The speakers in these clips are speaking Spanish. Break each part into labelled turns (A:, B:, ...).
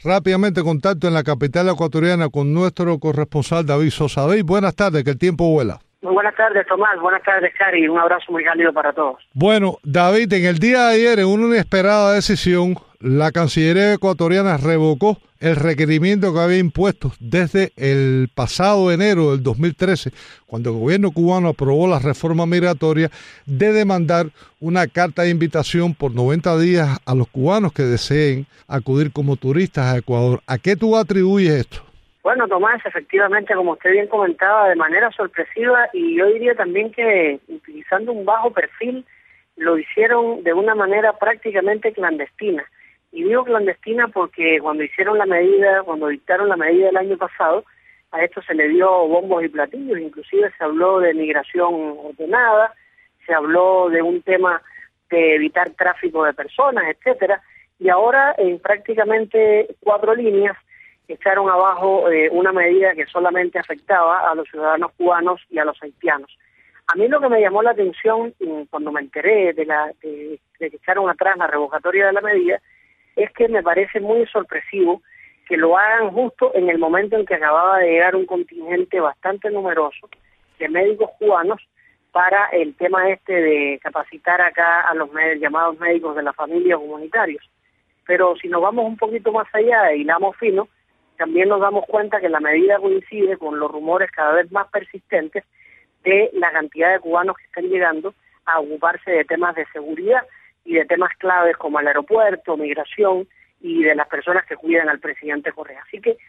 A: rápidamente contacto en la capital ecuatoriana con nuestro corresponsal David Sosa. David, buenas tardes, que el tiempo vuela.
B: Muy buenas tardes, Tomás. Buenas tardes, Cari. Un abrazo muy cálido para todos.
A: Bueno, David, en el día de ayer, en una inesperada decisión, la Cancillería ecuatoriana revocó el requerimiento que había impuesto desde el pasado enero del 2013, cuando el gobierno cubano aprobó la reforma migratoria, de demandar una carta de invitación por 90 días a los cubanos que deseen acudir como turistas a Ecuador. ¿A qué tú atribuyes esto?
B: Bueno, Tomás, efectivamente, como usted bien comentaba, de manera sorpresiva, y yo diría también que utilizando un bajo perfil, lo hicieron de una manera prácticamente clandestina. Y digo clandestina porque cuando hicieron la medida, cuando dictaron la medida el año pasado, a esto se le dio bombos y platillos, inclusive se habló de migración ordenada, se habló de un tema de evitar tráfico de personas, etcétera, y ahora en prácticamente 4 líneas echaron abajo una medida que solamente afectaba a los ciudadanos cubanos y a los haitianos. A mí lo que me llamó la atención cuando me enteré de que echaron atrás la revocatoria de la medida es que me parece muy sorpresivo que lo hagan justo en el momento en que acababa de llegar un contingente bastante numeroso de médicos cubanos para el tema de capacitar acá a los llamados médicos de la familia comunitarios. Pero si nos vamos un poquito más allá e hilamos fino, también nos damos cuenta que la medida coincide con los rumores cada vez más persistentes de la cantidad de cubanos que están llegando a ocuparse de temas de seguridad y de temas claves como el aeropuerto, migración y de las personas que cuidan al presidente Correa. Así que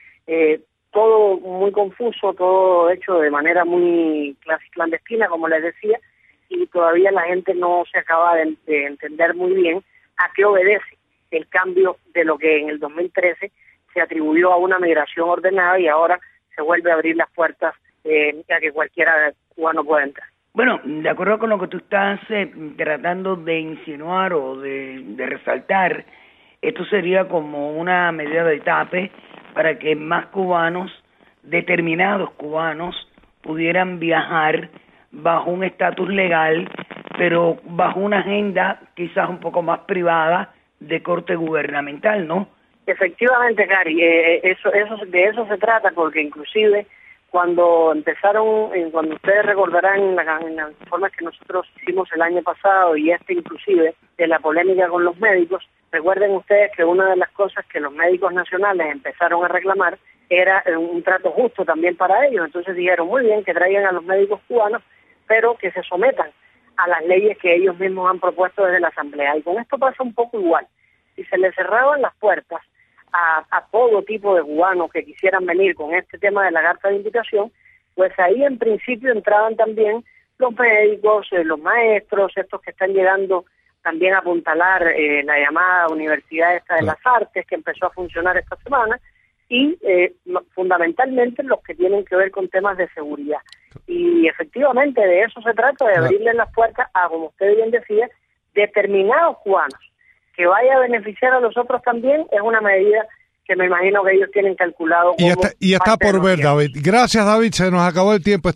B: todo muy confuso, todo hecho de manera muy clandestina, como les decía, y todavía la gente no se acaba de entender muy bien a qué obedece el cambio de lo que en el 2013 se atribuyó a una migración ordenada y ahora se vuelve a abrir las puertas a que cualquiera cubano pueda entrar.
C: Bueno, de acuerdo con lo que tú estás tratando de insinuar o de resaltar, esto sería como una medida de tape para que más cubanos, determinados cubanos, pudieran viajar bajo un estatus legal, pero bajo una agenda quizás un poco más privada de corte gubernamental, ¿no?
B: Efectivamente, Cari, de eso se trata, porque inclusive cuando empezaron, cuando ustedes recordarán en las formas que nosotros hicimos el año pasado y inclusive de la polémica con los médicos, recuerden ustedes que una de las cosas que los médicos nacionales empezaron a reclamar era un trato justo también para ellos. Entonces dijeron, muy bien, que traigan a los médicos cubanos, pero que se sometan a las leyes que ellos mismos han propuesto desde la Asamblea. Y con esto pasa un poco igual. Si se les cerraban las puertas a todo tipo de cubanos que quisieran venir con este tema de la carta de invitación, pues ahí en principio entraban también los médicos, los maestros, estos que están llegando también a apuntalar la llamada Universidad de las Artes, que empezó a funcionar esta semana, y fundamentalmente los que tienen que ver con temas de seguridad. Y efectivamente de eso se trata, de abrirle las puertas a, como usted bien decía, determinados cubanos. Que vaya a beneficiar a los otros también es una medida que me imagino que ellos tienen calculado.
A: Y está por ver, David. Gracias, David. Se nos acabó el tiempo.